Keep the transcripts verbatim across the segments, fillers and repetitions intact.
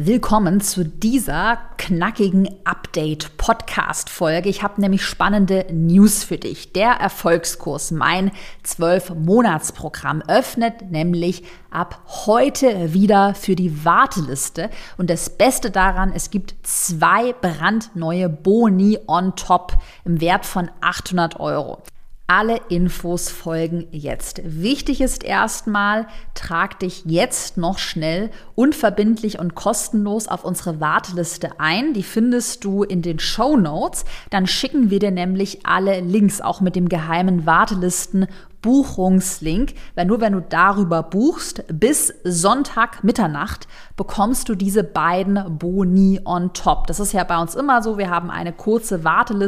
Willkommen zu dieser knackigen Update-Podcast-Folge. Ich habe nämlich spannende News für dich. Der Erfolgskurs, mein zwölf-Monats-Programm, öffnet nämlich ab heute wieder für die Warteliste. Und das Beste daran, es gibt zwei brandneue Boni on top im Wert von achthundert Euro. Alle Infos folgen jetzt. Wichtig ist erstmal, trag dich jetzt noch schnell, unverbindlich und kostenlos auf unsere Warteliste ein. Die findest du in den Shownotes. Dann schicken wir dir nämlich alle Links, auch mit dem geheimen Wartelisten Buchungslink, weil nur wenn du darüber buchst, bis Sonntag Mitternacht bekommst du diese beiden Boni on top. Das ist ja bei uns immer so, wir haben eine kurze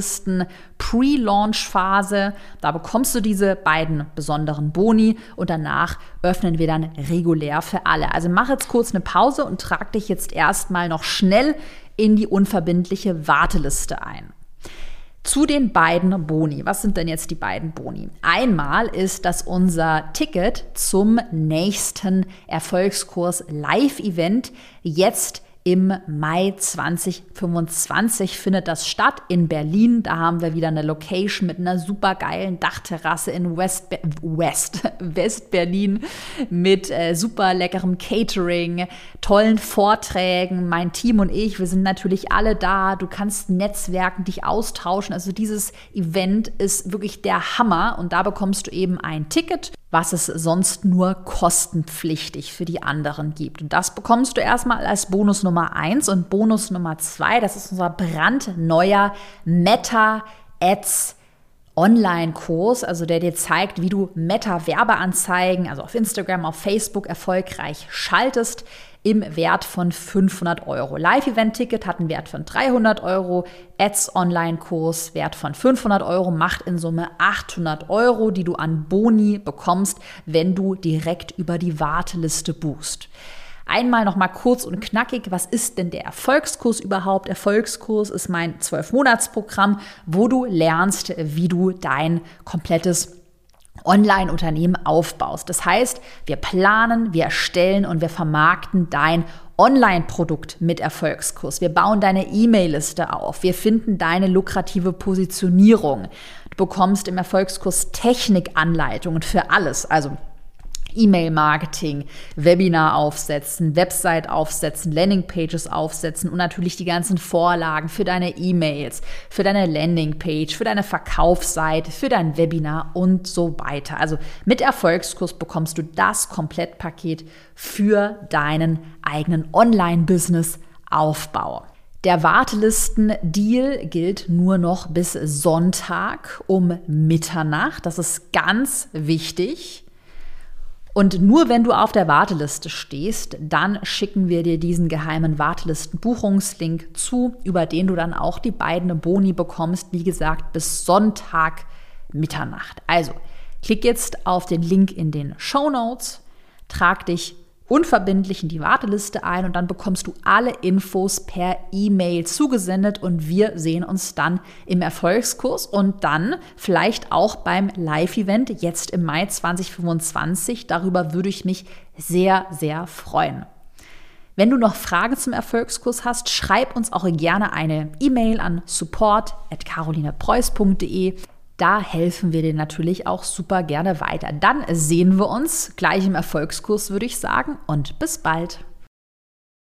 Wartelisten-Pre-Launch-Phase, da bekommst du diese beiden besonderen Boni und danach öffnen wir dann regulär für alle. Also mach jetzt kurz eine Pause und trag dich jetzt erstmal noch schnell in die unverbindliche Warteliste ein. Zu den beiden Boni. Was sind denn jetzt die beiden Boni? Einmal ist das unser Ticket zum nächsten Erfolgskurs Live-Event. Jetzt im Mai zwanzig fünfundzwanzig findet das statt in Berlin. Da haben wir wieder eine Location mit einer super geilen Dachterrasse in West, Be- West, West-Berlin mit äh, super leckerem Catering, tollen Vorträgen. Mein Team und ich, wir sind natürlich alle da. Du kannst netzwerken, dich austauschen. Also dieses Event ist wirklich der Hammer und da bekommst du eben ein Ticket, was es sonst nur kostenpflichtig für die anderen gibt. Und das bekommst du erstmal als Bonus Nummer eins und Bonus Nummer zwei, das ist unser brandneuer Meta-Ads Online-Kurs, also der dir zeigt, wie du Meta-Werbeanzeigen, also auf Instagram, auf Facebook erfolgreich schaltest, im Wert von fünfhundert Euro. Live-Event-Ticket hat einen Wert von dreihundert Euro, Ads-Online-Kurs Wert von fünfhundert Euro, macht in Summe achthundert Euro, die du an Boni bekommst, wenn du direkt über die Warteliste buchst. Einmal noch mal kurz und knackig, was ist denn der Erfolgskurs überhaupt? Erfolgskurs ist mein zwölf-Monats-Programm, wo du lernst, wie du dein komplettes Online-Unternehmen aufbaust. Das heißt, wir planen, wir erstellen und wir vermarkten dein Online-Produkt mit Erfolgskurs. Wir bauen deine E-Mail-Liste auf. Wir finden deine lukrative Positionierung. Du bekommst im Erfolgskurs Technikanleitungen für alles, also E-Mail-Marketing, Webinar aufsetzen, Website aufsetzen, Landingpages aufsetzen und natürlich die ganzen Vorlagen für deine E-Mails, für deine Landingpage, für deine Verkaufsseite, für dein Webinar und so weiter. Also mit Erfolgskurs bekommst du das Komplettpaket für deinen eigenen Online-Business-Aufbau. Der Wartelisten-Deal gilt nur noch bis Sonntag um Mitternacht. Das ist ganz wichtig. Und nur wenn du auf der Warteliste stehst, dann schicken wir dir diesen geheimen Wartelisten-Buchungslink zu, über den du dann auch die beiden Boni bekommst, wie gesagt, bis Sonntag Mitternacht. Also, klick jetzt auf den Link in den Shownotes, trag dich unverbindlich in die Warteliste ein und dann bekommst du alle Infos per E-Mail zugesendet und wir sehen uns dann im Erfolgskurs und dann vielleicht auch beim Live-Event jetzt im Mai zwanzig fünfundzwanzig. Darüber würde ich mich sehr, sehr freuen. Wenn du noch Fragen zum Erfolgskurs hast, schreib uns auch gerne eine E-Mail an support at carolinepreuß punkt de. Da helfen wir dir natürlich auch super gerne weiter. Dann sehen wir uns gleich im Erfolgskurs, würde ich sagen. Und bis bald.